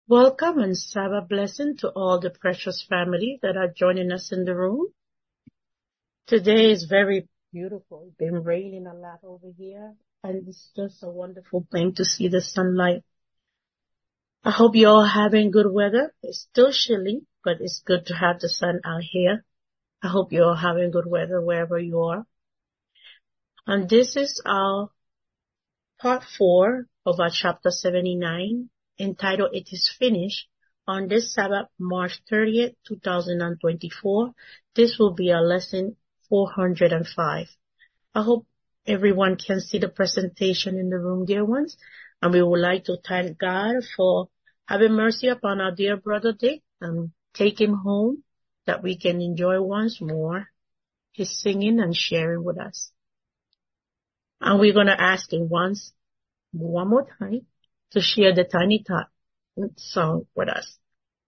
Welcome and Sabbath blessing to all the precious family that are joining us in the room. Today is very beautiful. It's been raining a lot over here, and it's just a wonderful thing to see the sunlight. I hope you're all having good weather. It's still chilly, but it's good to have the sun out here. I hope you're all having good weather wherever you are. And this is our part 4 of our chapter 79, entitled It is Finished. On this Sabbath, March 30th, 2024, this will be our lesson 405. I hope everyone can see the presentation in the room, dear ones. And we would like to thank God for having mercy upon our dear brother Dick and take him home that we can enjoy once more his singing and sharing with us. And we're going to ask him one more time to share the Tiny Tot song with us.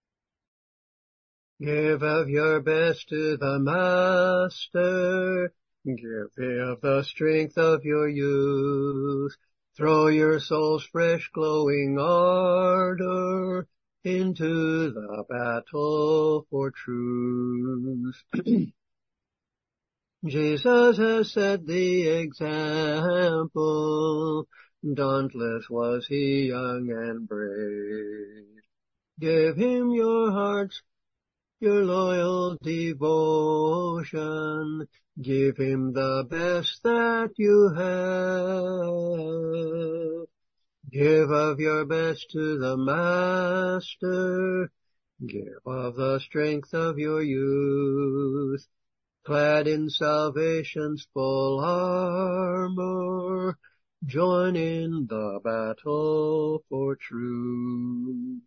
Give of your best to the Master. Give of the strength of your youth. Throw your soul's fresh glowing ardor into the battle for truth. Jesus has set the example. Dauntless was he, young and brave. Give him your hearts, your loyal devotion. Give him the best that you have. Give of your best to the Master. Give of the strength of your youth. Clad in salvation's full armor, join in the battle for truth.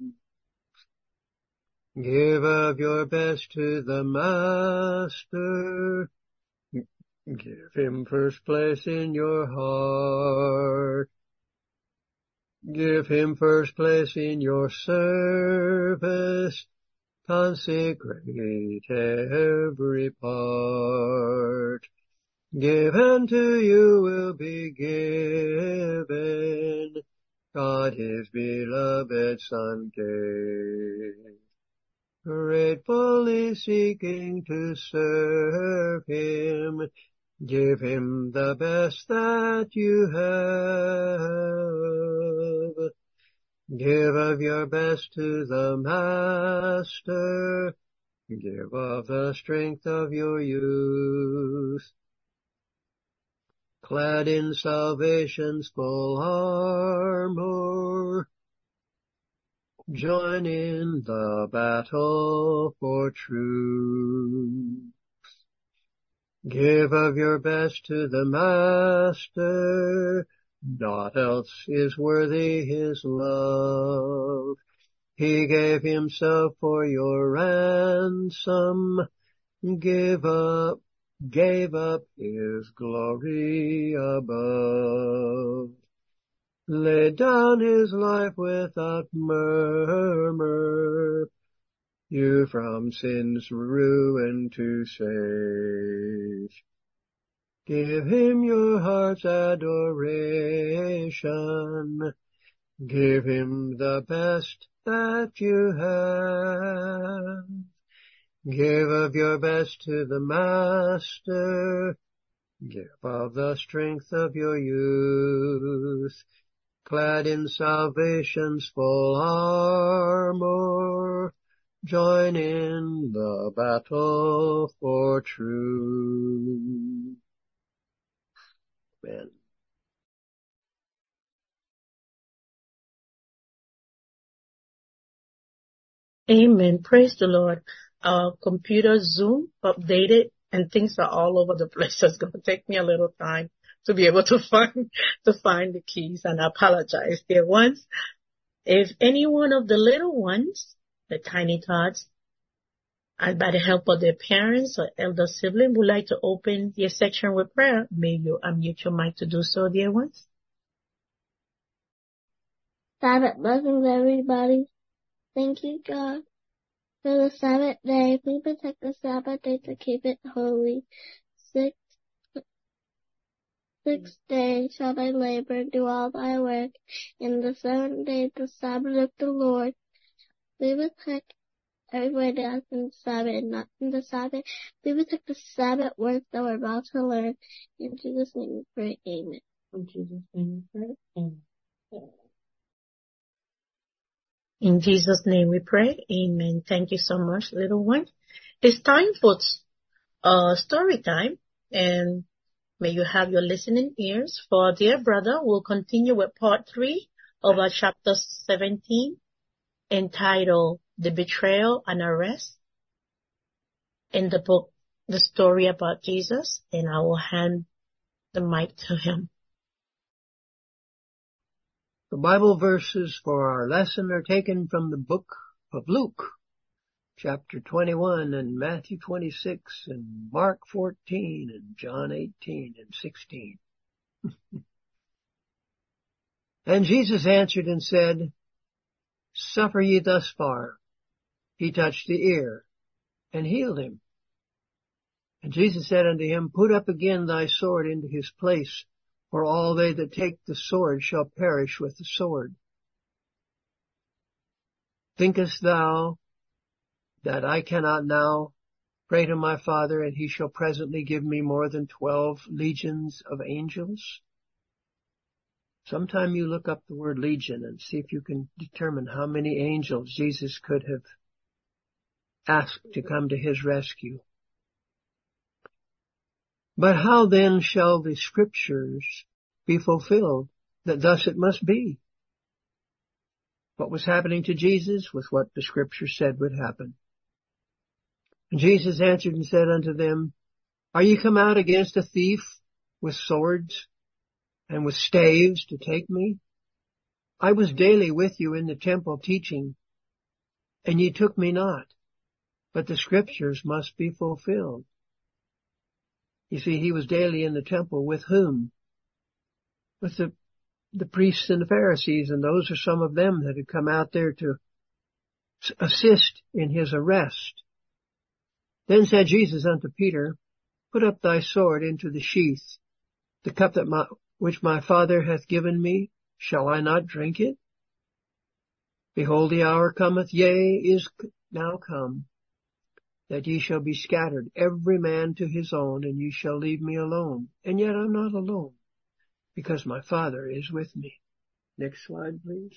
Give of your best to the Master. Give him first place in your heart. Give him first place in your service. Consecrate every part. Give and to you will be given. God his beloved Son gave. Gratefully seeking to serve him, give him the best that you have. Give of your best to the Master. Give of the strength of your youth. Clad in salvation's full armor, join in the battle for truth. Give of your best to the Master. Naught else is worthy his love. He gave himself for your ransom. Gave up his glory above. Laid down his life without murmur, you from sin's ruin to save. Give him your heart's adoration. Give him the best that you have. Give of your best to the Master. Give of the strength of your youth. Clad in salvation's full armor, join in the battle for truth. Amen. Amen. Praise the Lord. Our computer Zoom updated and things are all over the place. So it's going to take me a little time to be able to find the keys, and I apologize, dear ones. If any one of the little ones, the Tiny Tots, and by the help of their parents or elder sibling, would like to open your section with prayer, may you unmute your mic to do so, dear ones. Sabbath blessings, everybody. Thank you, God, for the Sabbath day. Please protect the Sabbath day to keep it holy. Six days shall thy labor, do all thy work. In the 7th day, the Sabbath of the Lord. We protect everybody that's in the Sabbath and not in the Sabbath. We protect the Sabbath words that we're about to learn. In Jesus' name we pray, amen. In Jesus' name we pray, amen. In Jesus' name we pray, amen. Thank you so much, little one. It's time for story time, and may you have your listening ears. For dear brother, we'll continue with part 3 of our chapter 17, entitled The Betrayal and Arrest, in the book, The Story About Jesus, and I will hand the mic to him. The Bible verses for our lesson are taken from the book of Luke, chapter 21, and Matthew 26, and Mark 14, and John 18 and 16. And Jesus answered and said, Suffer ye thus far. He touched the ear, and healed him. And Jesus said unto him, Put up again thy sword into his place, for all they that take the sword shall perish with the sword. Thinkest thou that I cannot now pray to my Father, and he shall presently give me more than 12 legions of angels? Sometime you look up the word legion and see if you can determine how many angels Jesus could have asked to come to his rescue. But how then shall the scriptures be fulfilled, that thus it must be? What was happening to Jesus was what the scripture said would happen. And Jesus answered and said unto them, Are ye come out against a thief with swords and with staves to take me? I was daily with you in the temple teaching, and ye took me not. But the scriptures must be fulfilled. You see, he was daily in the temple with whom? With the priests and the Pharisees, and those are some of them that had come out there to assist in his arrest. Then said Jesus unto Peter, Put up thy sword into the sheath. The cup which my Father hath given me, shall I not drink it? Behold, the hour cometh, yea, is now come, that ye shall be scattered, every man to his own, and ye shall leave me alone. And yet I'm not alone, because my Father is with me. Next slide, please.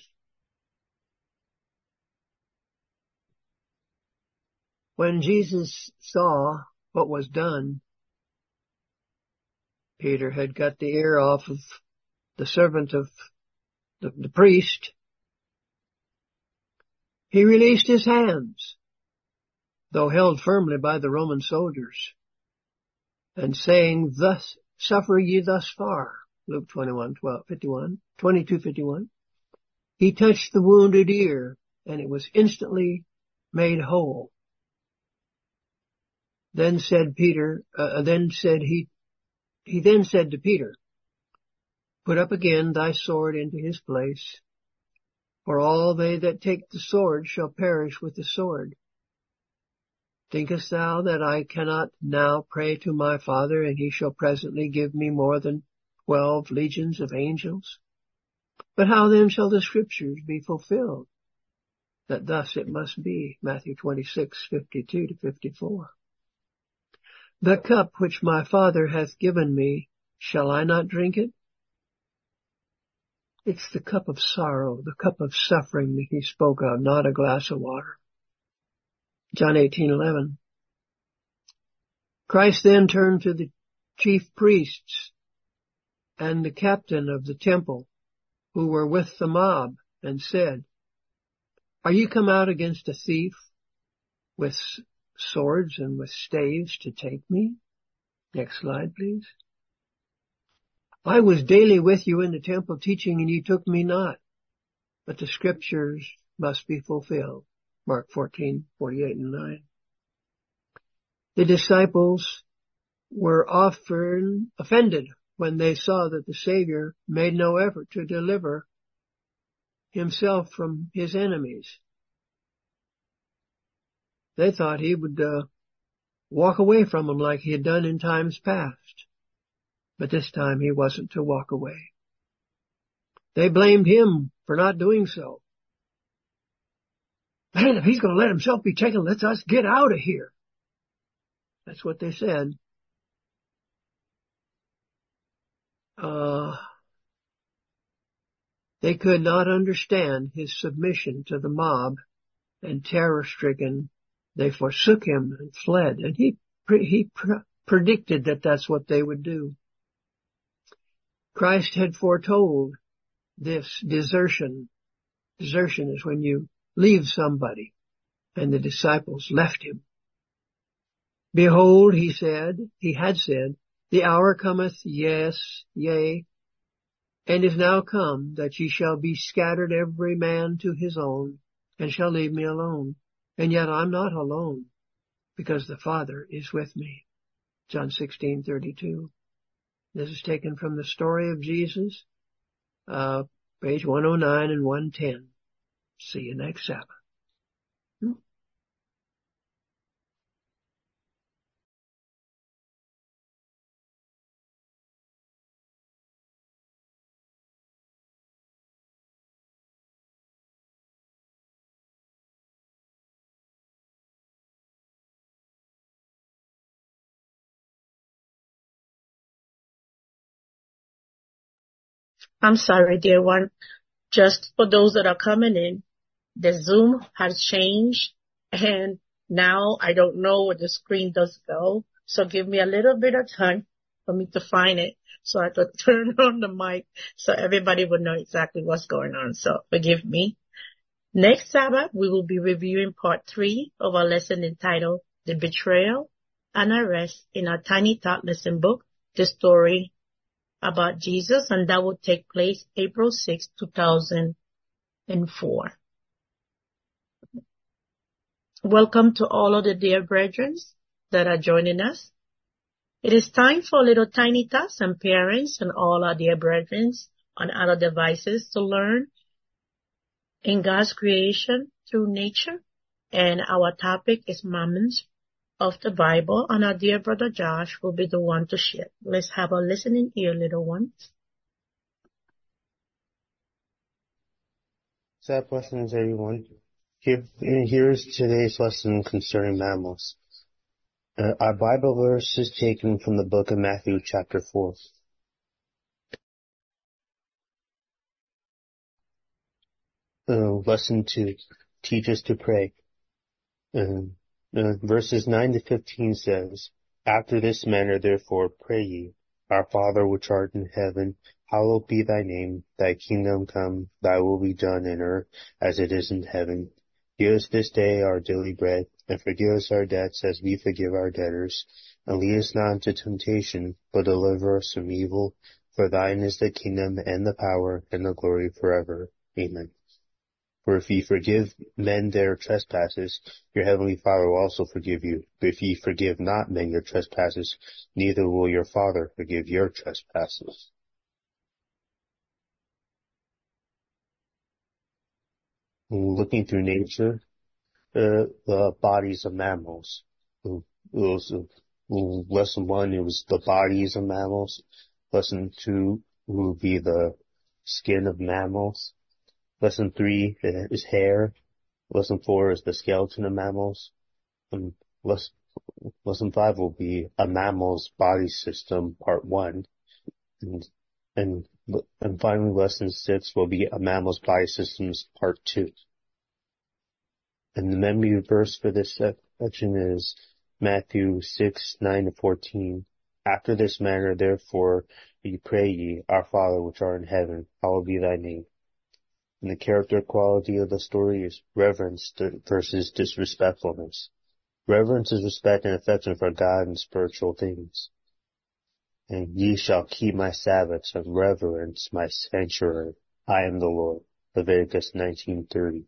When Jesus saw what was done, Peter had got the ear off of the servant of the priest. He released his hands, though held firmly by the Roman soldiers, and saying, Thus suffer ye thus far. Luke 22:51. He touched the wounded ear, and it was instantly made whole. Then said Peter, he then said to Peter, Put up again thy sword into his place, for all they that take the sword shall perish with the sword. Thinkest thou that I cannot now pray to my Father, and he shall presently give me more than 12 legions of angels? But how then shall the scriptures be fulfilled, that thus it must be? Matthew 26:52-54. The cup which my Father hath given me, shall I not drink it? It's the cup of sorrow, the cup of suffering that he spoke of, not a glass of water. John 18:11. Christ then turned to the chief priests and the captain of the temple, who were with the mob, and said, Are ye come out against a thief with swords and with staves to take me? Next slide, please. I was daily with you in the temple teaching, and ye took me not. But the scriptures must be fulfilled. Mark 14:48-9. The disciples were often offended when they saw that the Savior made no effort to deliver himself from his enemies. They thought he would walk away from them like he had done in times past. But this time he wasn't to walk away. They blamed him for not doing so. Man, if he's going to let himself be taken, let us get out of here. That's what they said. They could not understand his submission to the mob, and terror-stricken, they forsook him and fled. And he predicted that that's what they would do. Christ had foretold this desertion. Desertion is when you leave somebody, and the disciples left him. Behold, he had said, the hour cometh, yes, yea, and is now come, that ye shall be scattered every man to his own, and shall leave me alone. And yet I'm not alone, because the Father is with me. John 16:32. This is taken from the story of Jesus, page 109 and 110. See you next Sabbath. I'm sorry, dear one. Just for those that are coming in, the Zoom has changed, and now I don't know where the screen does go. So give me a little bit of time for me to find it, so I could turn on the mic so everybody would know exactly what's going on. So forgive me. Next Sabbath, we will be reviewing part 3 of our lesson entitled The Betrayal and Arrest in our Tiny Tot lesson book, The Story about Jesus, and that will take place April 6, 2004. Welcome to all of the dear brethren that are joining us. It is time for little tiny tots and parents and all our dear brethren on other devices to learn in God's creation through nature. And our topic is Mammons of the Bible, and our dear brother Josh will be the one to share. Let's have a listening ear, little ones. Sad blessings, everyone. Here's today's lesson concerning mammals. Our Bible verse is taken from the book of Matthew, chapter 4. Lesson 2, teach us to pray. Verses 9 to 15 says, After this manner therefore pray ye, Our Father which art in heaven, hallowed be thy name, thy kingdom come, thy will be done in earth as it is in heaven. Give us this day our daily bread, and forgive us our debts as we forgive our debtors. And lead us not into temptation, but deliver us from evil. For thine is the kingdom, and the power, and the glory forever. Amen. For if ye forgive men their trespasses, your heavenly Father will also forgive you. But if ye forgive not men your trespasses, neither will your Father forgive your trespasses. Looking through nature, the bodies of mammals. Lesson 1, it was the bodies of mammals. Lesson 2 will be the skin of mammals. Lesson 3 is hair. Lesson 4 is the skeleton of mammals. And lesson 5 will be a mammal's body system, part 1. And finally, lesson 6 will be a mammal's body systems, part 2. And the memory verse for this section is Matthew 6, 9 to 14. After this manner, therefore, ye pray ye, Our Father which art in heaven, hallowed be thy name. And the character quality of the story is reverence versus disrespectfulness. Reverence is respect and affection for God and spiritual things. And ye shall keep my Sabbaths and reverence my sanctuary. I am the Lord. Leviticus 19:30.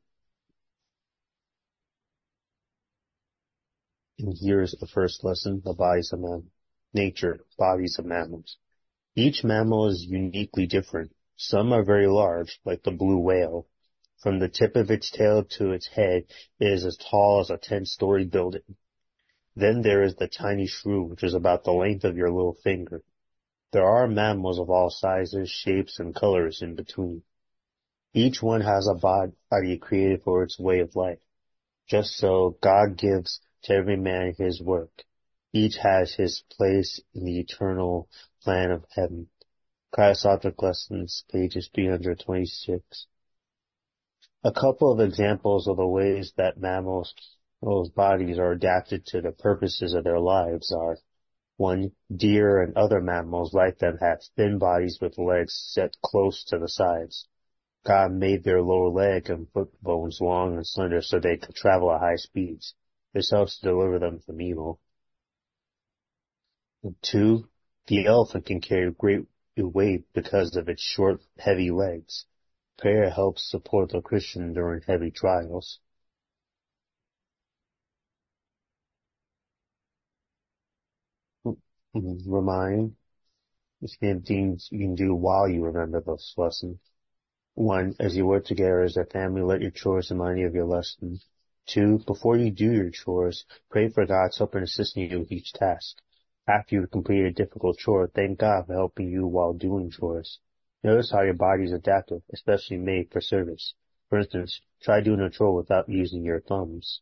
And here's the first lesson, the bodies of mammals. Nature, bodies of mammals. Each mammal is uniquely different. Some are very large, like the blue whale. From the tip of its tail to its head, it is as tall as a 10-story building. Then there is the tiny shrew, which is about the length of your little finger. There are mammals of all sizes, shapes, and colors in between. Each one has a body created for its way of life. Just so, God gives to every man his work. Each has his place in the eternal plan of heaven. Christ Object Lessons, pages 326. A couple of examples of the ways that mammals' bodies are adapted to the purposes of their lives are: 1. Deer and other mammals like them have thin bodies with legs set close to the sides. God made their lower leg and foot bones long and slender so they could travel at high speeds. This helps to deliver them from evil. 2. The elephant can carry great weight because of its short, heavy legs. Prayer helps support the Christian during heavy trials. Remind. Things you can do while you remember this lesson. 1. As you work together as a family, let your chores remind you of your lesson. 2. Before you do your chores, pray for God's help in assisting you with each task. After you've completed a difficult chore, thank God for helping you while doing chores. Notice how your body is adaptive, especially made for service. For instance, try doing a chore without using your thumbs.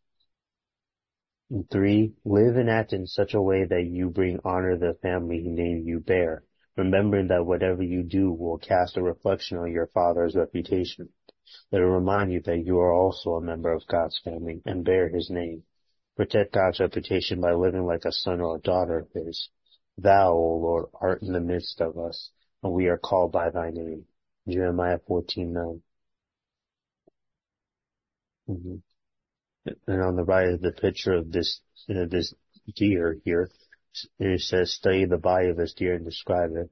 3. Live and act in such a way that you bring honor to the family name you bear, remembering that whatever you do will cast a reflection on your Father's reputation. Let it remind you that you are also a member of God's family and bear his name. Protect God's reputation by living like a son or a daughter of his. Thou, O Lord, art in the midst of us, and we are called by thy name. Jeremiah 14:9. And on the right of the picture of this deer here, it says, study the body of this deer and describe it.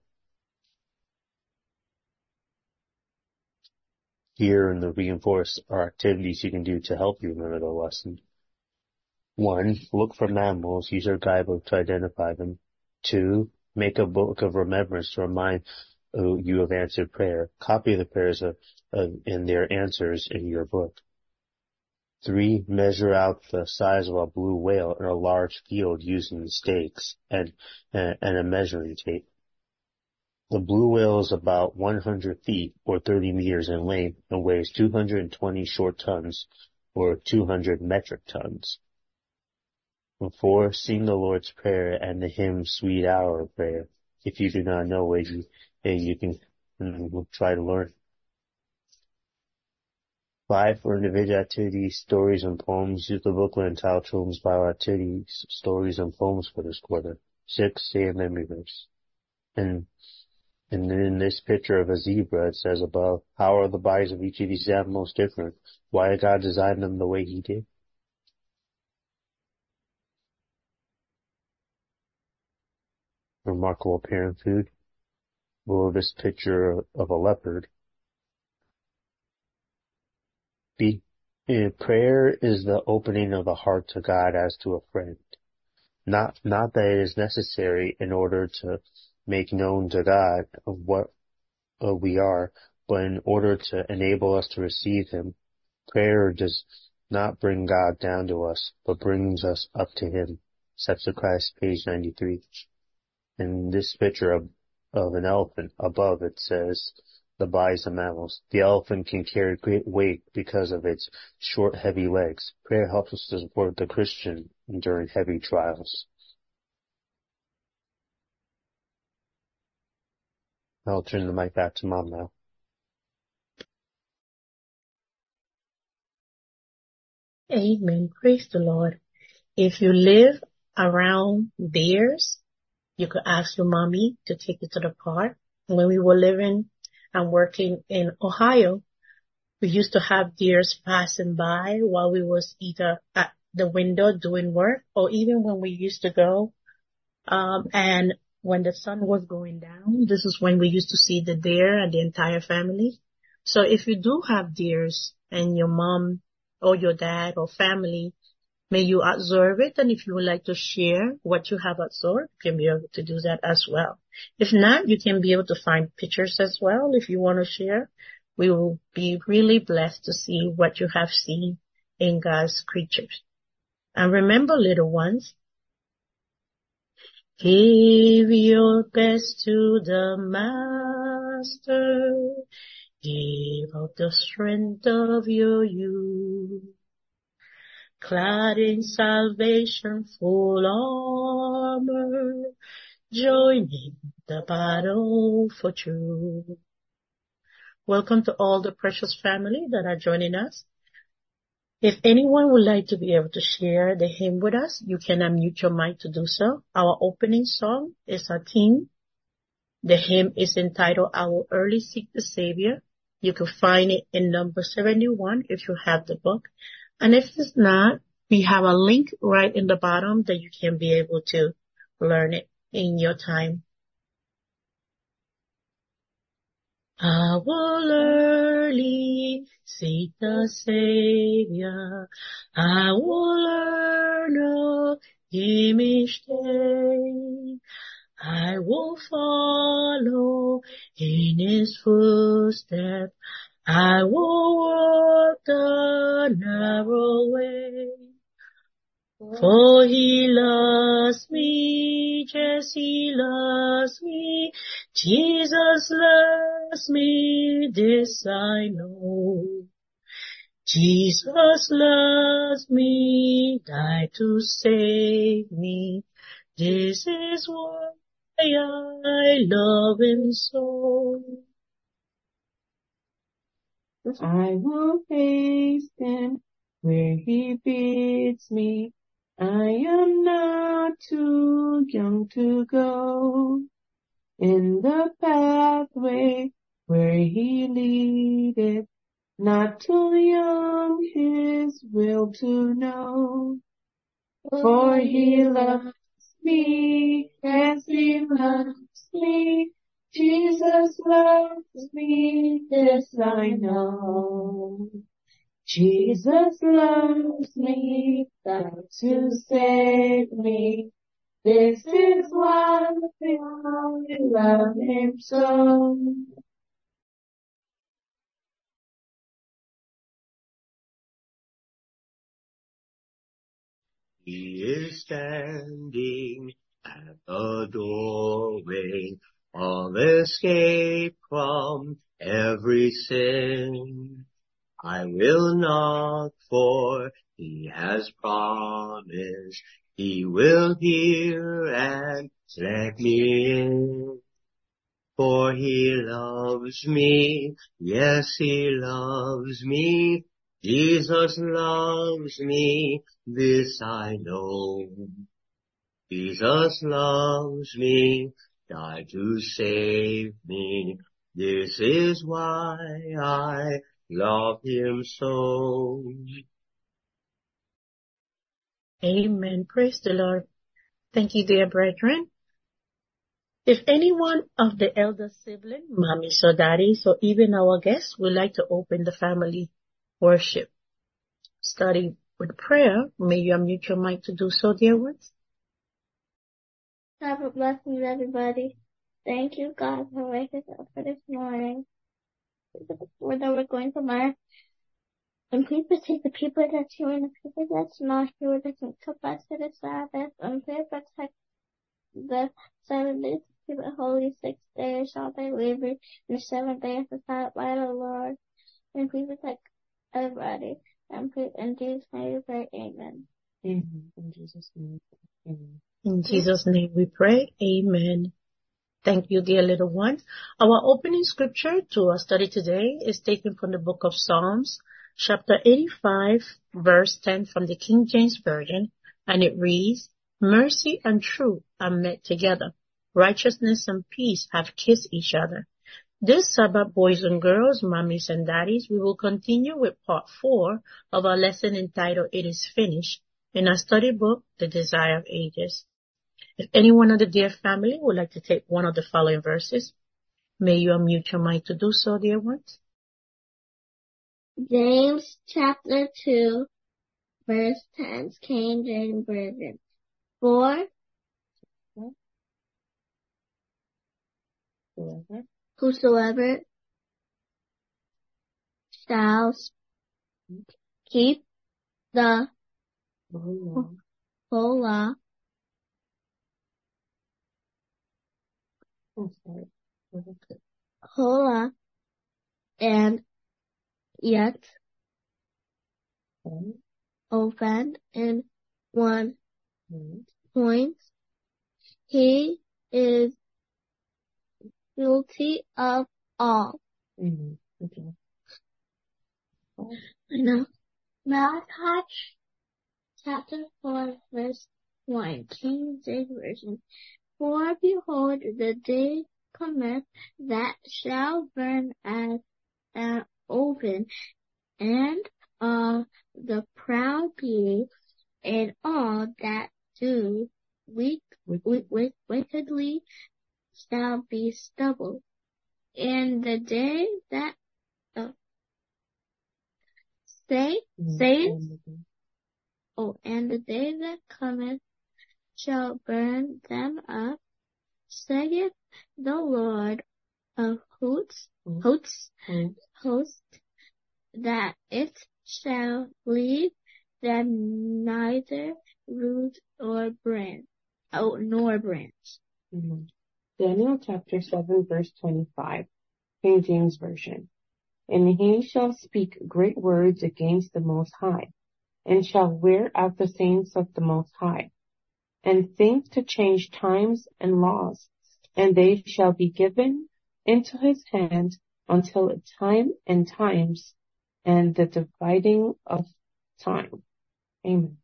Here in the reinforce are activities you can do to help you remember the lesson. 1. Look for mammals. Use your guidebook to identify them. 2. Make a book of remembrance to remind you of answered prayer. Copy the prayers and their answers in your book. 3. Measure out the size of a blue whale in a large field using stakes and a measuring tape. The blue whale is about 100 feet or 30 meters in length and weighs 220 short tons or 200 metric tons. 4. Sing the Lord's Prayer and the hymn Sweet Hour of Prayer. If you do not know it, you can try to learn. 5. For individual activities, stories and poems, use the booklet entitled Children's Bible Activities, Stories and Poems for this quarter. 6. Say a memory verse. And in this picture of a zebra, it says above, how are the bodies of each of these animals different? Why did God design them the way he did? Remarkable parent food. Below this picture of a leopard. Prayer is the opening of the heart to God as to a friend. Not that it is necessary in order to make known to God of what we are, but in order to enable us to receive him. Prayer does not bring God down to us, but brings us up to him. Steps of Christ, page 93. In this picture of an elephant, above it says, the bodies of mammals. The elephant can carry great weight because of its short, heavy legs. Prayer helps us to support the Christian during heavy trials. I'll turn the mic back to Mom now. Amen. Praise the Lord. If you live around bears, you could ask your mommy to take you to the park. When we were living and working in Ohio, we used to have deers passing by while we was either at the window doing work, or even when we used to go, and when the sun was going down, this is when we used to see the deer and the entire family. So if you do have deers and your mom or your dad or family, may you observe it, and if you would like to share what you have observed, you can be able to do that as well. If not, you can be able to find pictures as well if you want to share. We will be really blessed to see what you have seen in God's creatures. And remember, little ones, give your best to the Master. Give out the strength of your youth. clad in salvation, full armor, joining the battle for truth. Welcome to all the precious family that are joining us. If anyone would like to be able to share the hymn with us, you can unmute your mic to do so. Our opening song is a theme. The hymn is entitled, I Will Early Seek the Savior. You can find it in number 71 if you have the book. And if it's not, we have a link right in the bottom that you can be able to learn it in your time. I will early seek the Savior. I will learn of Him each day. I will follow in His footsteps. I will walk the narrow way. For He loves me, yes, He loves me. Jesus loves me, this I know. Jesus loves me, died to save me. This is why I love Him so. I will hasten where He bids me. I am not too young to go in the pathway where He leadeth, not too young His will to know. For He loves me, yes, He loves me. Jesus loves me, this I know. Jesus loves me, died to save me. This is why I love Him so. He is standing at the doorway of escape from every sin. I will knock, for He has promised He will hear and let me in. For He loves me, yes, He loves me. Jesus loves me, this I know. Jesus loves me, died to save me. This is why I love Him so. Amen. Praise the Lord. Thank you, dear brethren. If anyone of the elder sibling, mommies or daddies, or even our guests would like to open the family worship study with prayer, may you unmute your mic to do so, dear ones. Have a blessing, everybody. Thank you, God, for waking us up for this morning. Where that we're going to learn. And please protect the people that's here and the people that's not here that can come back to the Sabbath. And please protect the 7 days to keep it holy, 6 days shall they labor, and the 7th day is the Sabbath by the Lord. And please protect everybody. And please, in Jesus' name we pray, amen. Amen. In Jesus' name. Amen. In Jesus' name we pray. Amen. Thank you, dear little one. Our opening scripture to our study today is taken from the book of Psalms, chapter 85, verse 10 from the King James Version, and it reads, Mercy and truth are met together. Righteousness and peace have kissed each other. This Sabbath, boys and girls, mommies and daddies, we will continue with part 4 of our lesson entitled, It is Finished, in our study book, The Desire of Ages. If anyone of the dear family would like to take one of the following verses, may you unmute your mic to do so, dear ones. James chapter 2, verse 10, King James Version. For whosoever shall keep the whole law and yet offend in one point, he is guilty of all. Okay. Malachi chapter 4 verse 1, King James Version. For behold, the day cometh that shall burn as an oven, and all the proud be, and all that do wickedly shall be stubble. And the day that and the day that cometh shall burn them up, saith the Lord of hosts, that it shall leave them neither root nor branch. Daniel chapter 7 verse 25, King James Version. And he shall speak great words against the Most High, and shall wear out the saints of the Most High, and think to change times and laws, and they shall be given into his hand until a time and times, and the dividing of time. Amen.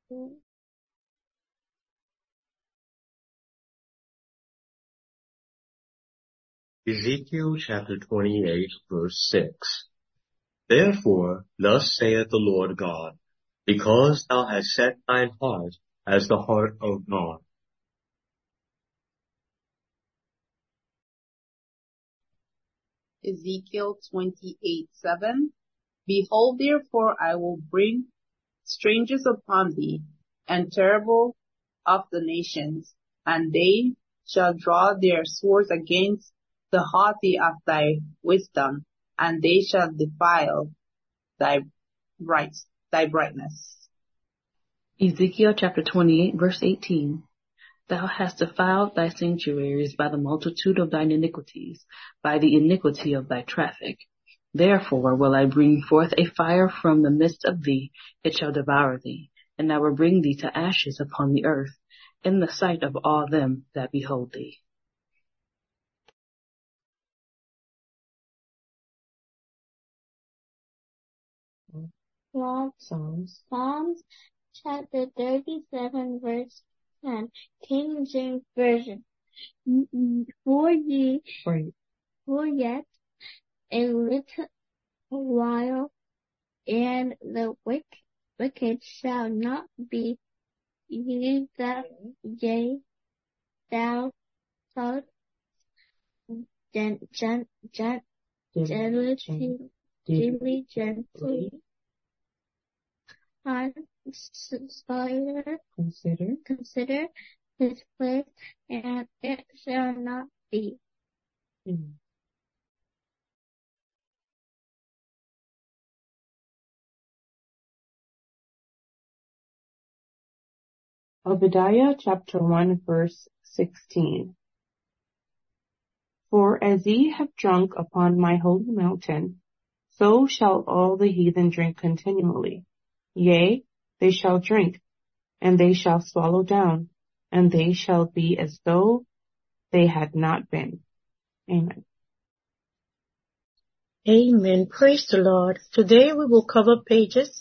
Ezekiel chapter 28 verse 6. Therefore, thus saith the Lord God, because thou hast set thine heart as the heart of God. Ezekiel 28:7. Behold, therefore I will bring strangers upon thee, and terrible of the nations, and they shall draw their swords against the haughty of thy wisdom, and they shall defile thy brightness. Ezekiel chapter 28 verse 18. Thou hast defiled thy sanctuaries by the multitude of thine iniquities, by the iniquity of thy traffic. Therefore will I bring forth a fire from the midst of thee, it shall devour thee, and I will bring thee to ashes upon the earth, in the sight of all them that behold thee. Psalms chapter 37 verse 10, King James Version. For yet a little while, and the wicked shall not be, yea, thou shalt gently consider his place, and it shall not be. Obadiah chapter 1 verse 16. For as ye have drunk upon my holy mountain, so shall all the heathen drink continually. Yea, they shall drink, and they shall swallow down, and they shall be as though they had not been. Amen. Amen. Praise the Lord. Today we will cover pages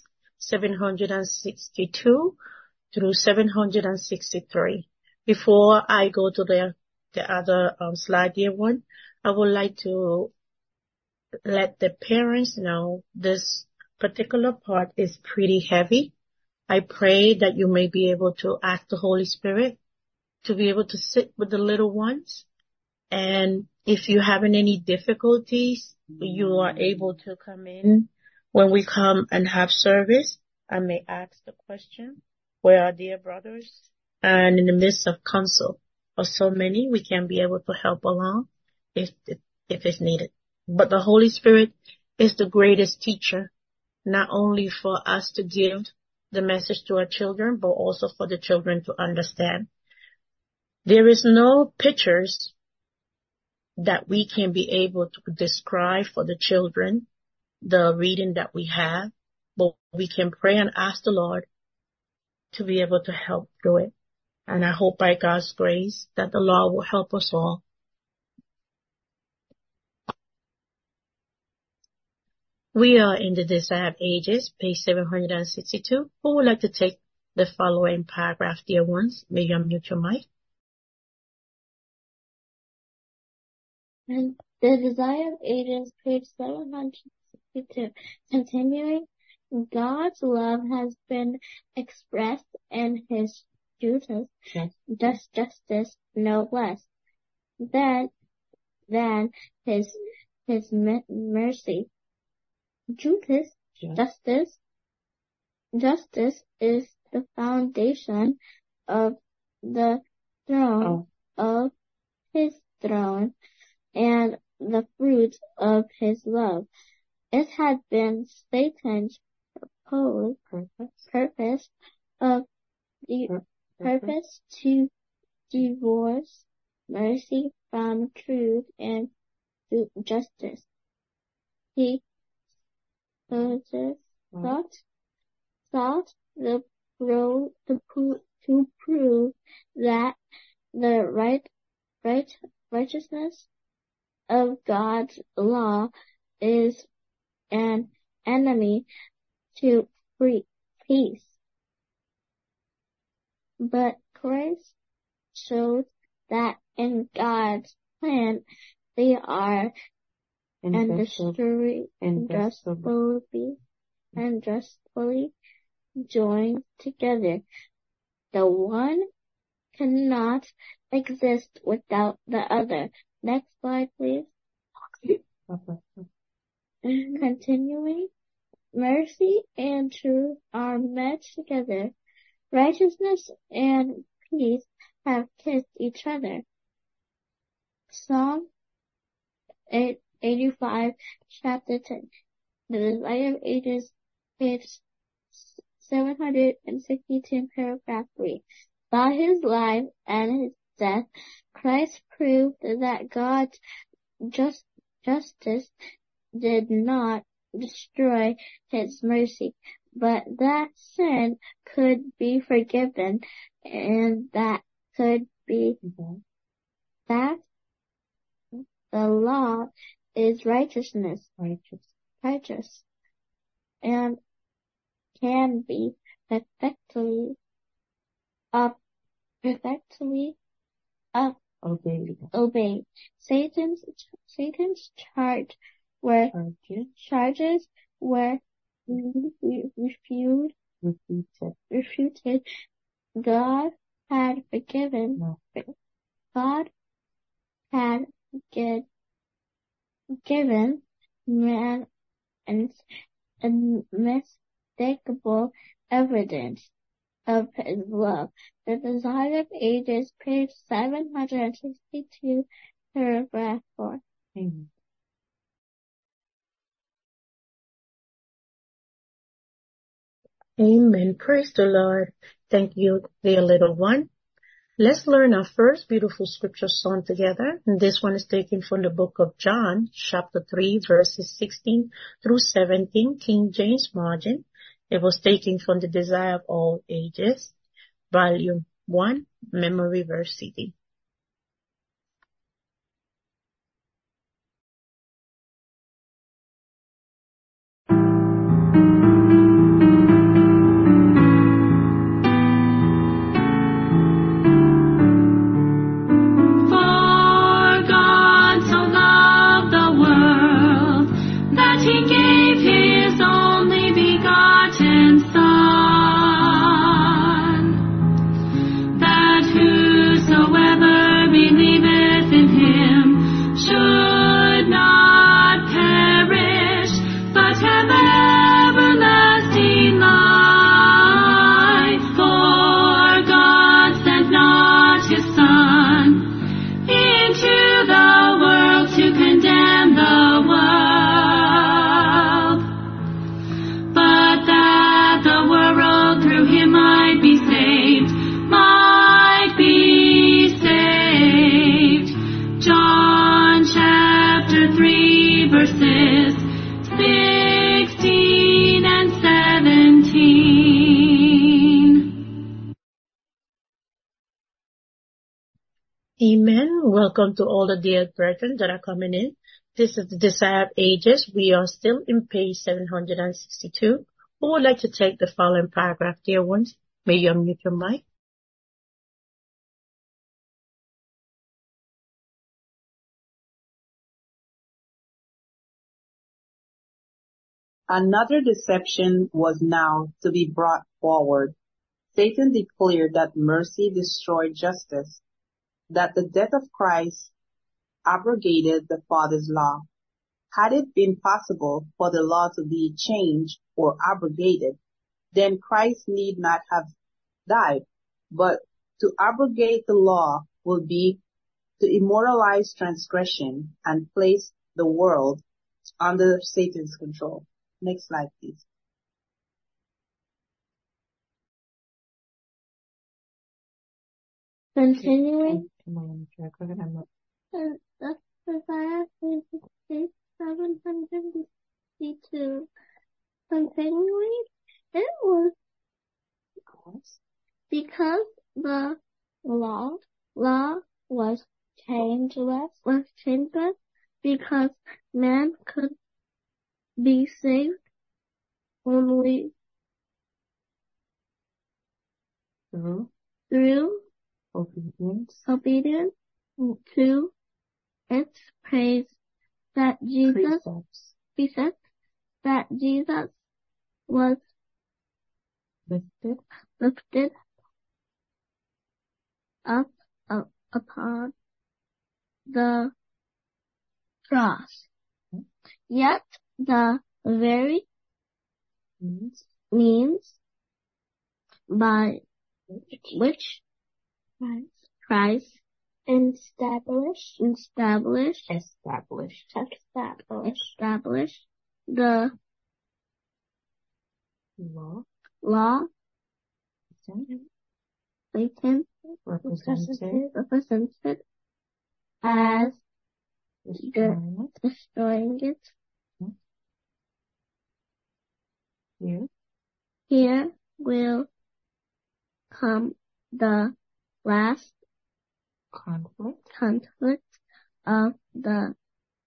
762 through 763. Before I go to the other slide here one, I would like to let the parents know this particular part is pretty heavy. I pray that you may be able to ask the Holy Spirit to be able to sit with the little ones. And if you're having any difficulties, you are able to come in when we come and have service. I may ask the question, where are dear brothers? And in the midst of counsel of so many, we can be able to help along if it's needed. But the Holy Spirit is the greatest teacher, not only for us to give the message to our children, but also for the children to understand. There is no pictures that we can be able to describe for the children, the reading that we have. but we can pray and ask the Lord to be able to help through it. And I hope by God's grace that the Lord will help us all. We are in the Desired Ages, page 762. Who would like to take the following paragraph, dear ones? May you unmute your mic. And the Desired Ages, page 762. Continuing, God's love has been expressed in His justice, no less than His mercy. Justice is the foundation of the throne of His throne and the fruit of His love. It had been Satan's purpose to divorce mercy from truth and justice. He sought to prove that the righteousness of God's law is an enemy to peace. But Christ shows that in God's plan they are justly joined together. The one cannot exist without the other. Next slide, please. Continuing, mercy and truth are met together. Righteousness and peace have kissed each other. Psalm 85, chapter 10. The Desired Ages, page 762, paragraph 3. By His life and His death, Christ proved that God's justice did not destroy His mercy, but that sin could be forgiven, and that the law is righteous, and can be perfectly obeyed. Satan's charges were refuted. God had given man unmistakable evidence of His love. The Desired Ages, page 762, paragraph 4. Amen. Amen. Praise the Lord. Thank you, dear little one. Let's learn our first beautiful scripture song together. And this one is taken from the book of John, chapter 3, verses 16 through 17, King James Margin. It was taken from the Desire of All Ages, volume 1, Memory Verse CD. Whosoever Amen. Welcome to all the dear brethren that are coming in. This is the Desire of Ages. We are still in page 762. Who would like to take the following paragraph, dear ones? May you unmute your mic. Another deception was now to be brought forward. Satan declared that mercy destroyed justice, that the death of Christ abrogated the Father's law. Had it been possible for the law to be changed or abrogated, then Christ need not have died. But to abrogate the law would be to immortalize transgression and place the world under Satan's control. Next slide, please. Continuing. Continuing. That's Isaiah 762. Continuing, it was because the law was changeless, because man could be saved only through obedience to its praise, that Jesus was lifted up upon the cross. Yet the very means by which Christ established the law, Satan represented as destroying it. Here will come the last conflict of the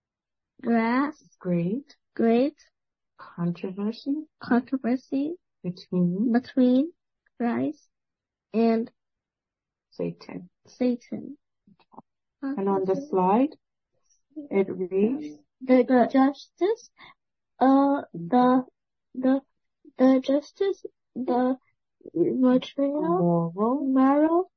great controversy between Christ and Satan. And on the slide, it reads the justice, the moral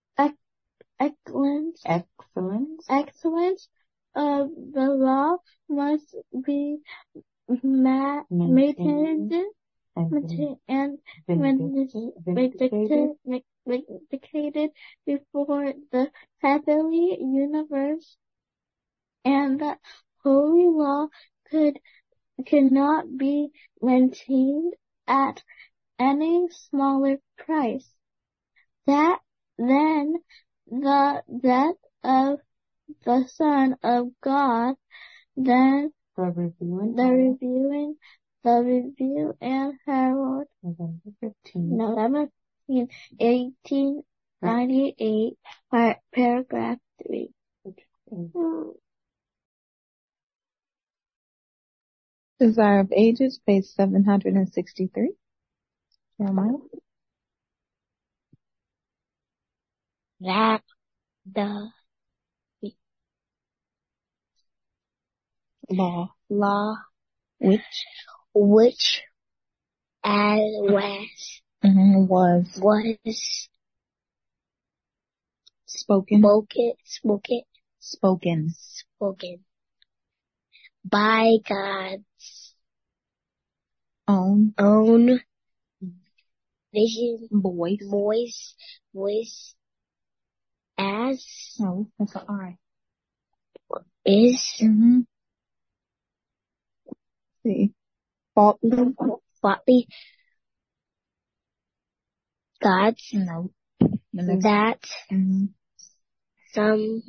excellence of the law must be maintained and vindicated before the heavenly universe, and that holy law cannot be maintained at any smaller price. That then the death of the Son of God, then the review and herald, November 15, 1898, paragraph 3. Desire of Ages, page 763. Jeremiah. That the law which as was spoken by God's own vision, voice, as No, that's an I. is See. Faultly. God's No. that some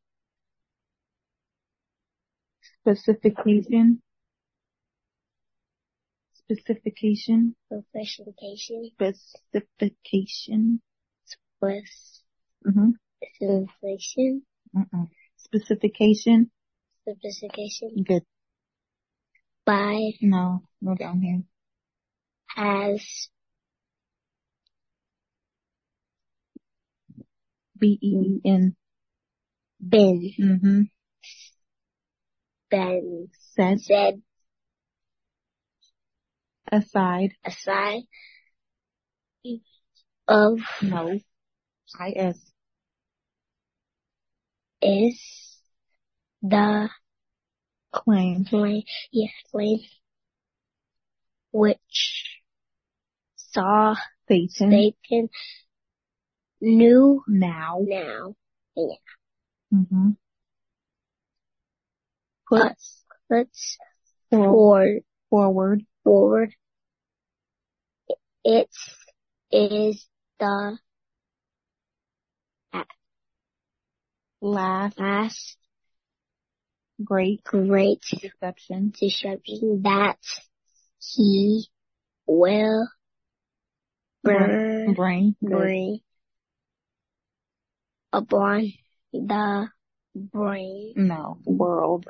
Specification was Sensation. Specification. Sophistication. Good. By. No, go down here. Has. B-E-E-N. Been. Mm-hmm. Been. Said. Aside. Of. No. I-S. Is. The. Claim. Claim. Which. Saw. Satan. Knew. Now. Yeah. Mm-hmm. Puts. Forward. It is the last great deception that he will bring upon the brain. No, world.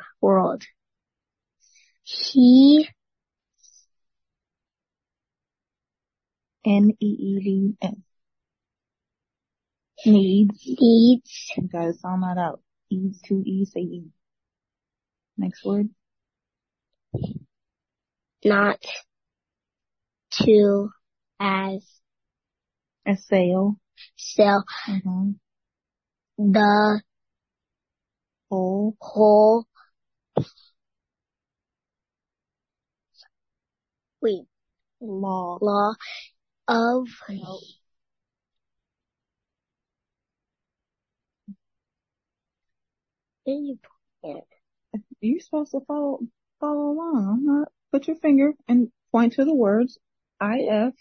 He N-E-E-D-S. Needs. You gotta sound that out. E, 2 E, say E. Next word. not to as Assail. sell Mm-hmm. the whole law of You're supposed to follow along. I'm not. Put your finger and point to the words. If.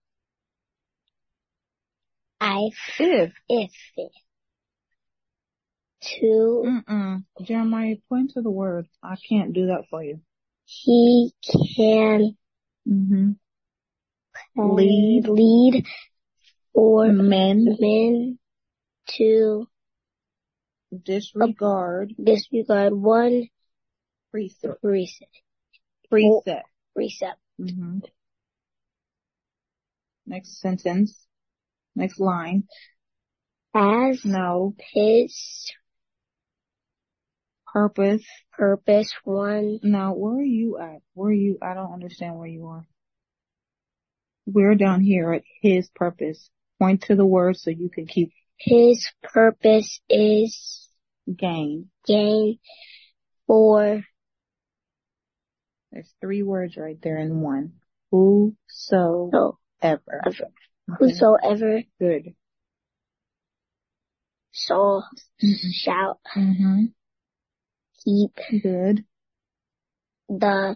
To Jeremiah, point to the words. I can't do that for you. He can lead or men to disregard one precept. Next sentence. Next line. As no his purpose one. Now, where are you at? I don't understand where you are. We're down here at his purpose. Point to the word so you can keep. His purpose is gain for. There's 3 words right there in one. Whosoever. Okay. Whosoever. Good. Shall keep good the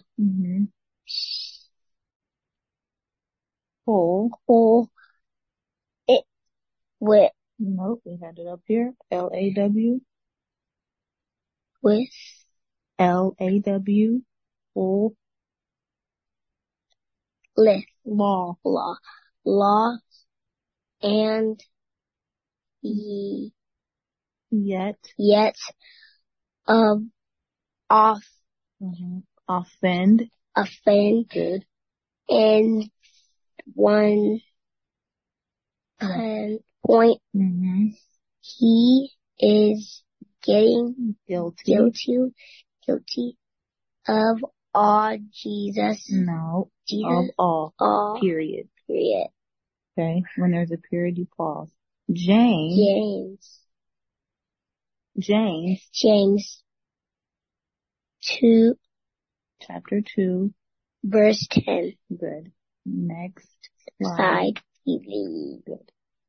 whole it with. Nope, we had it up here. L-A-W with L-A-W full list law and yet offend good in one point. He is getting guilty of all Jesus. No, of all. Period. Okay, when there's a period, you pause. James 2, chapter 2, verse 10. Good. Next slide. Good.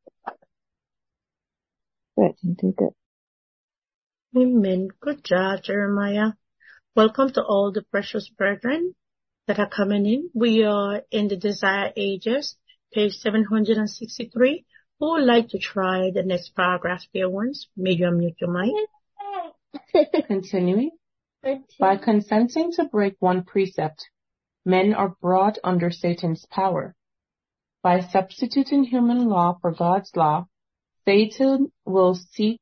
You did good. Amen. Good job, Jeremiah. Welcome to all the precious brethren that are coming in. We are in the Desire Ages, page 763. Who would like to try the next paragraph, dear ones? May you unmute your mic. Continuing. By consenting to break one precept, men are brought under Satan's power. By substituting human law for God's law, Satan will seek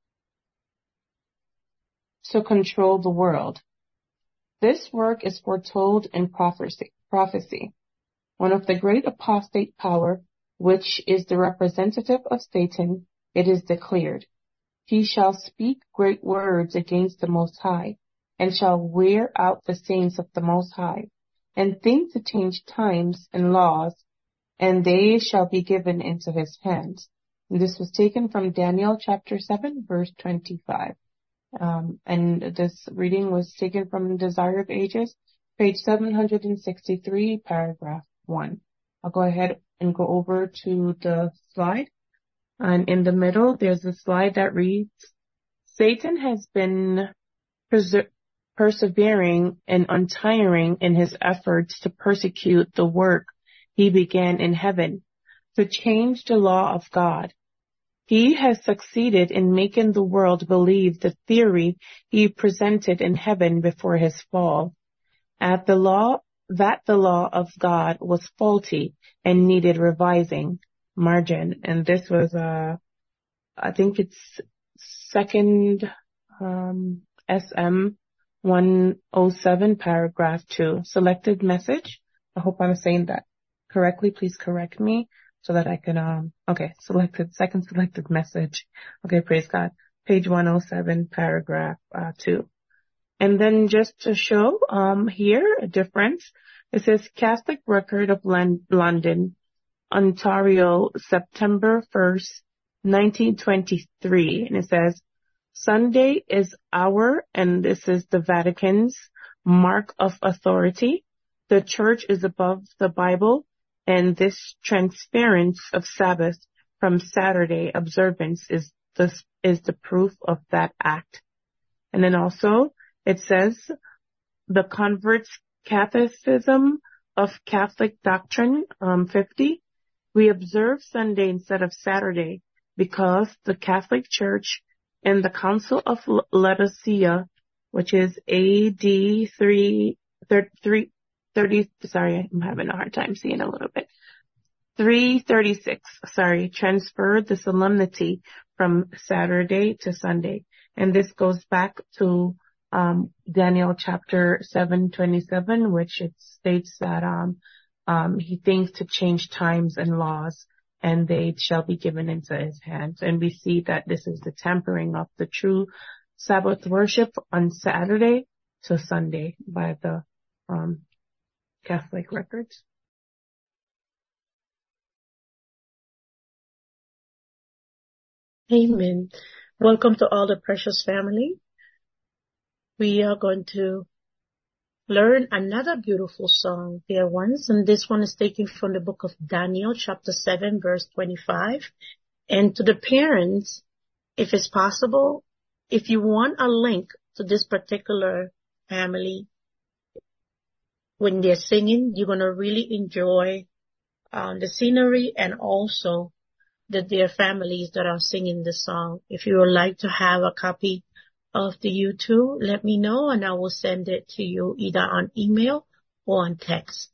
to control the world. This work is foretold in prophecy. One of the great apostate power, which is the representative of Satan, it is declared, he shall speak great words against the Most High, and shall wear out the saints of the Most High, and think to change times and laws, and they shall be given into his hands. And this was taken from Daniel chapter 7, verse 25. And this reading was taken from Desire of Ages, page 763, paragraph 1. I'll go ahead and go over to the slide. And in the middle, there's a slide that reads, Satan has been persevering and untiring in his efforts to persecute the work he began in heaven, to change the law of God. He has succeeded in making the world believe the theory he presented in heaven before his fall, that the law of God was faulty and needed revising. Margin. And this was, I think it's second SM 107, paragraph 2. Selected message. I hope I'm saying that correctly. Please correct me so that I can, second selected message. Okay, praise God. Page 107, paragraph 2. And then just to show here a difference, it says Catholic Record of London, Ontario, September 1st, 1923. And it says, Sunday is our, and this is the Vatican's, mark of authority. The Church is above the Bible, and this transference of Sabbath from Saturday observance is the proof of that act. And then also, it says, the Convert's Catechism of Catholic Doctrine, 50. We observe Sunday instead of Saturday because the Catholic Church and the Council of Laodicea, which is AD 330, sorry, I'm having a hard time seeing a little bit. 336, transferred the solemnity from Saturday to Sunday. And this goes back to Daniel chapter 7:27, which it states that he thinks to change times and laws, and they shall be given into his hands. And we see that this is the tempering of the true Sabbath worship on Saturday to Sunday by the Catholic records. Amen. Welcome to all the precious family. We are going to learn another beautiful song, dear ones, and this one is taken from the book of Daniel, chapter 7, verse 25. And to the parents, if it's possible, if you want a link to this particular family, when they're singing, you're going to really enjoy the scenery and also their families that are singing the song. If you would like to have a copy of the YouTube, let me know and I will send it to you either on email or on text.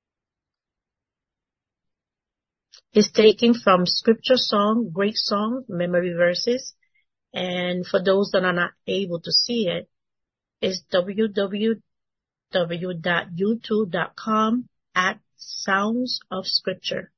It's taken from scripture song, great song, memory verses. And for those that are not able to see it, it's www.youtube.com/Sounds of Scripture.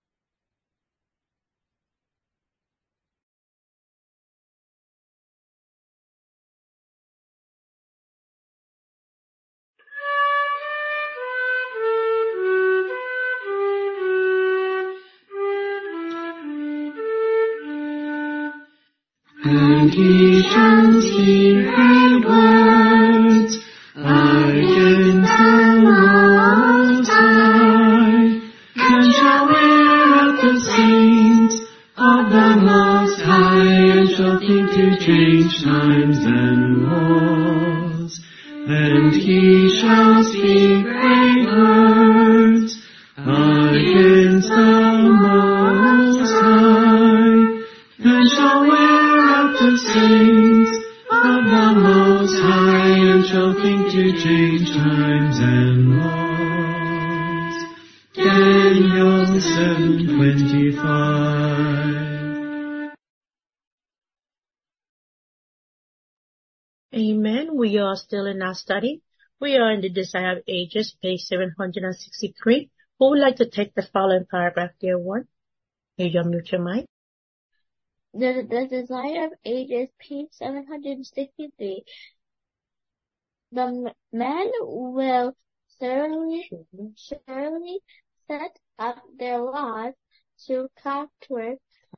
And he shall speak great words against the Most High, and shall wear out the saints of the Most High, and shall think to change times and laws. And he shall speak great words against the Most High, and shall wear the saints of the Most High, and shall think to change times and laws. Daniel 7:25. Amen. We are still in our study. We are in the Desire of Ages, page 763. Who would like to take the following paragraph, dear one? You unmute your mic. The Desire of Ages, page 763. The men will surely set up their laws to counterwork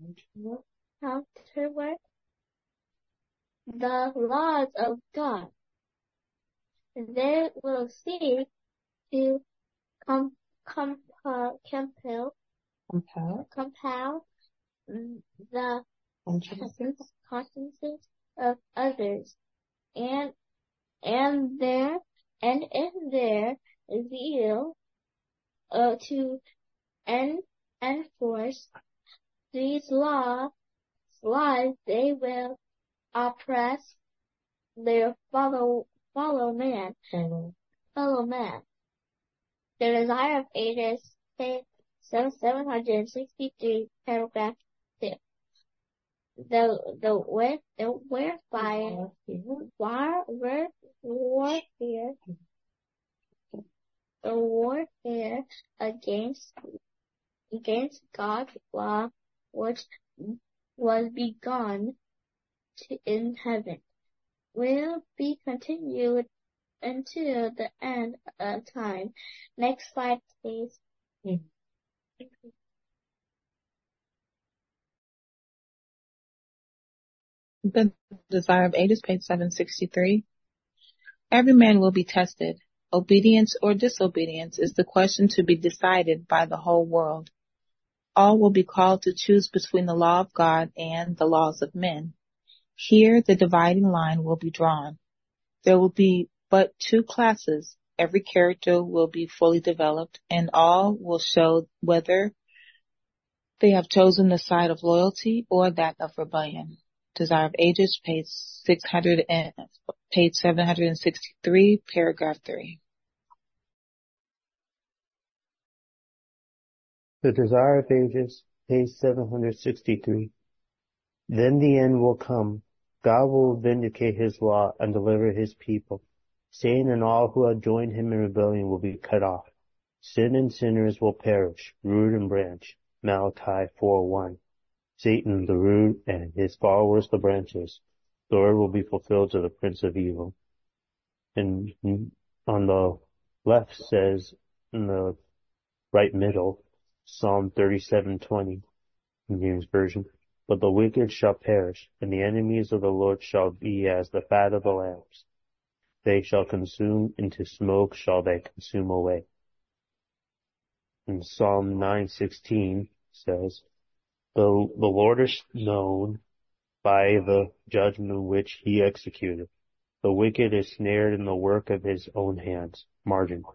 the laws of God. They will seek to compel the consciences of others, and in their zeal to enforce these laws, they will oppress their fellow man. The Desire of Ages, page 763, paragraph 2. The warfare against God's law, which was begun in heaven, will be continued until the end of time. Next slide, please. The Desire of Ages, page 763. Every man will be tested. Obedience or disobedience is the question to be decided by the whole world. All will be called to choose between the law of God and the laws of men. Here the dividing line will be drawn. There will be but two classes. Every character will be fully developed, and all will show whether they have chosen the side of loyalty or that of rebellion. Desire of Ages, page 763, paragraph 3. The Desire of Ages, page 763. Then the end will come. God will vindicate his law and deliver his people. Satan and all who have joined him in rebellion will be cut off. Sin and sinners will perish, root and branch. Malachi 4:1. Satan the root and his followers the branches. The word will be fulfilled to the prince of evil. And on the left says, in the right middle, Psalm 37:20, King James Version. But the wicked shall perish, and the enemies of the Lord shall be as the fat of the lambs. They shall consume, into smoke shall they consume away. And Psalm 9:16 says, The Lord is known by the judgment which he executed. The wicked is snared in the work of his own hands. Margin.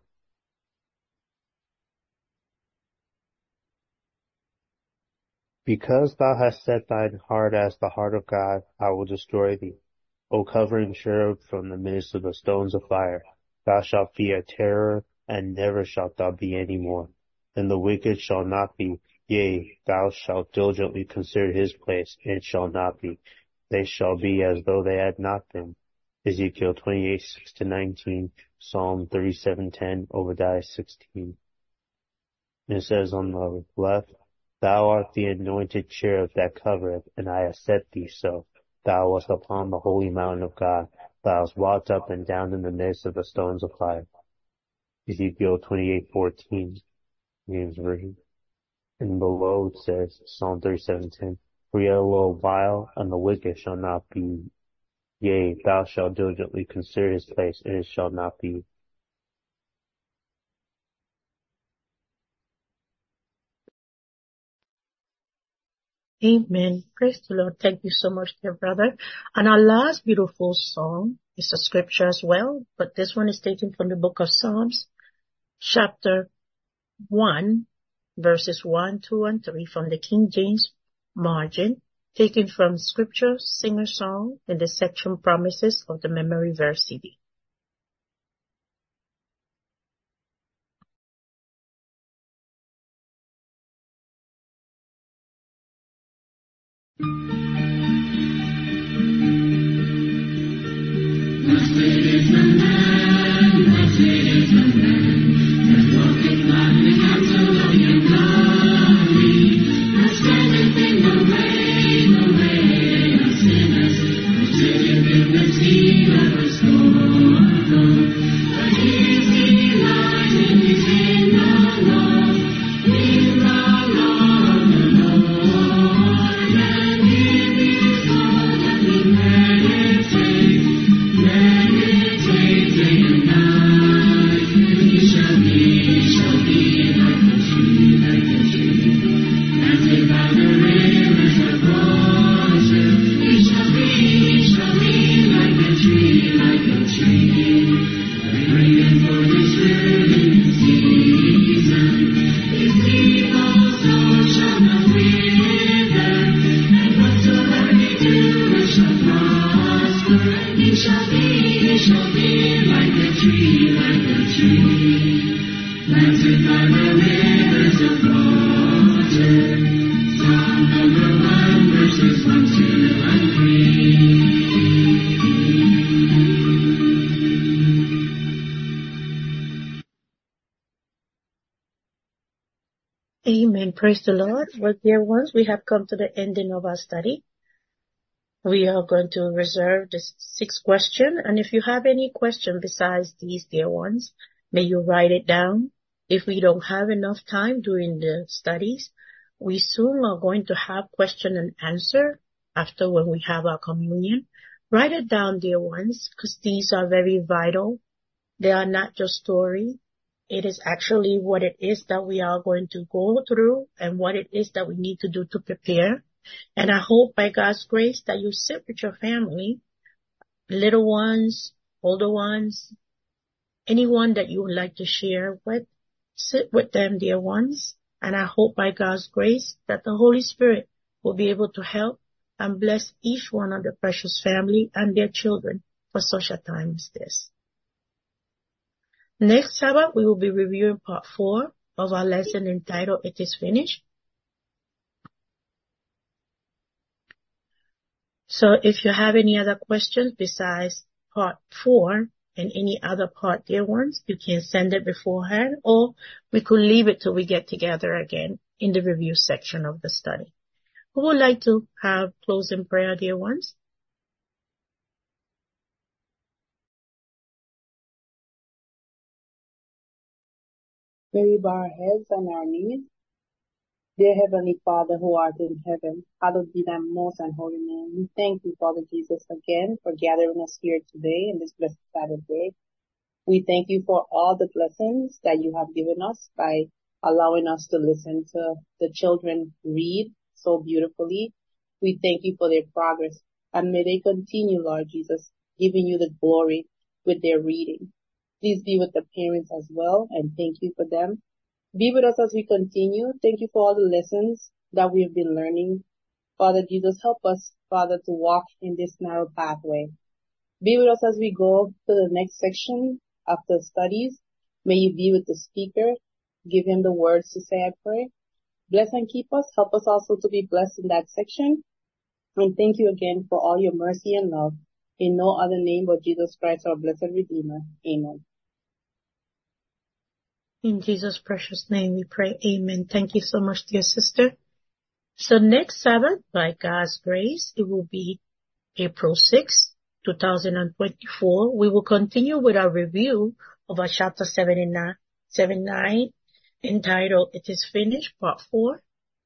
Because thou hast set thine heart as the heart of God, I will destroy thee. O covering cherub from the midst of the stones of fire, thou shalt be a terror, and never shalt thou be any more. And the wicked shall not be, yea, thou shalt diligently consider his place, and it shall not be. They shall be as though they had not been. Ezekiel 28:6-19, Psalm 37:10, Obadiah 16. And it says on the left, Thou art the anointed cherub that covereth, and I have set thee so. Thou wast upon the holy mountain of God. Thou hast walked up and down in the midst of the stones of fire. Ezekiel 28:14, James Version. And below it says, Psalm 37:10, For yet a little while, and the wicked shall not be. Yea, thou shalt diligently consider his place, and it shall not be. Amen. Praise the Lord. Thank you so much, dear brother. And our last beautiful song is a scripture as well, but this one is taken from the book of Psalms, chapter 1, verses 1, 2, and 3 from the King James margin, taken from Scripture Singer Song in the section Promises of the Memory Verse CD. Praise the Lord. Well, dear ones, we have come to the ending of our study. We are going to reserve the 6th question. And if you have any question besides these, dear ones, may you write it down. If we don't have enough time during the studies, we soon are going to have question and answer after when we have our communion. Write it down, dear ones, because these are very vital. They are not just story. It is actually what it is that we are going to go through and what it is that we need to do to prepare. And I hope by God's grace that you sit with your family, little ones, older ones, anyone that you would like to share with, sit with them, dear ones. And I hope by God's grace that the Holy Spirit will be able to help and bless each one of the precious family and their children for such a time as this. Next Sabbath, we will be reviewing part 4 of our lesson entitled, It is Finished. So if you have any other questions besides part 4 and any other part, dear ones, you can send it beforehand, or we could leave it till we get together again in the review section of the study. Who would like to have closing prayer, dear ones? May we bow our heads and our knees. Dear Heavenly Father who art in heaven, hallowed be thy most and holy name. We thank you, Father Jesus, again for gathering us here today in this blessed Sabbath day. We thank you for all the blessings that you have given us by allowing us to listen to the children read so beautifully. We thank you for their progress, and may they continue, Lord Jesus, giving you the glory with their reading. Please be with the parents as well, and thank you for them. Be with us as we continue. Thank you for all the lessons that we have been learning. Father Jesus, help us, Father, to walk in this narrow pathway. Be with us as we go to the next section of the studies. May you be with the speaker. Give him the words to say, I pray. Bless and keep us. Help us also to be blessed in that section. And thank you again for all your mercy and love. In no other name but Jesus Christ, our blessed Redeemer. Amen. In Jesus' precious name we pray. Amen. Thank you so much, dear sister. So next Sabbath, by God's grace, it will be April 6, 2024. We will continue with our review of our chapter 79, entitled, It is Finished, part 4.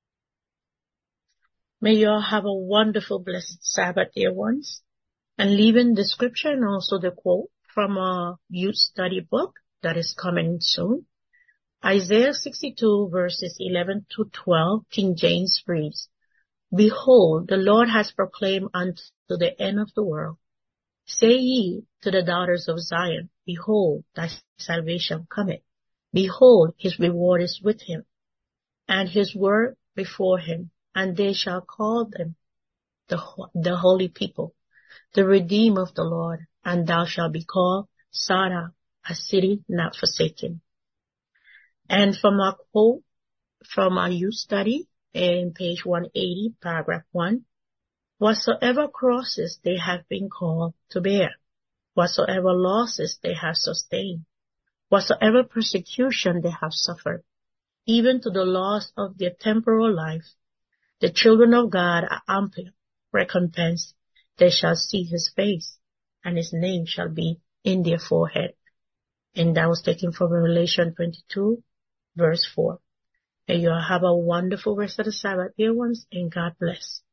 May you all have a wonderful, blessed Sabbath, dear ones. And leaving the scripture and also the quote from our youth study book that is coming soon. Isaiah 62 verses 11 to 12, King James reads, Behold, the Lord has proclaimed unto the end of the world. Say ye to the daughters of Zion, Behold, thy salvation cometh. Behold, his reward is with him, and his word before him, and they shall call them the holy people, the redeemed of the Lord, and thou shalt be called Sarah, a city not forsaken. And from our quote from our youth study in page 180, paragraph 1, whatsoever crosses they have been called to bear, whatsoever losses they have sustained, whatsoever persecution they have suffered, even to the loss of their temporal life, the children of God are amply recompensed. They shall see his face, and his name shall be in their forehead. And that was taken from Revelation 22, verse 4. May you all have a wonderful rest of the Sabbath, dear ones, and God bless.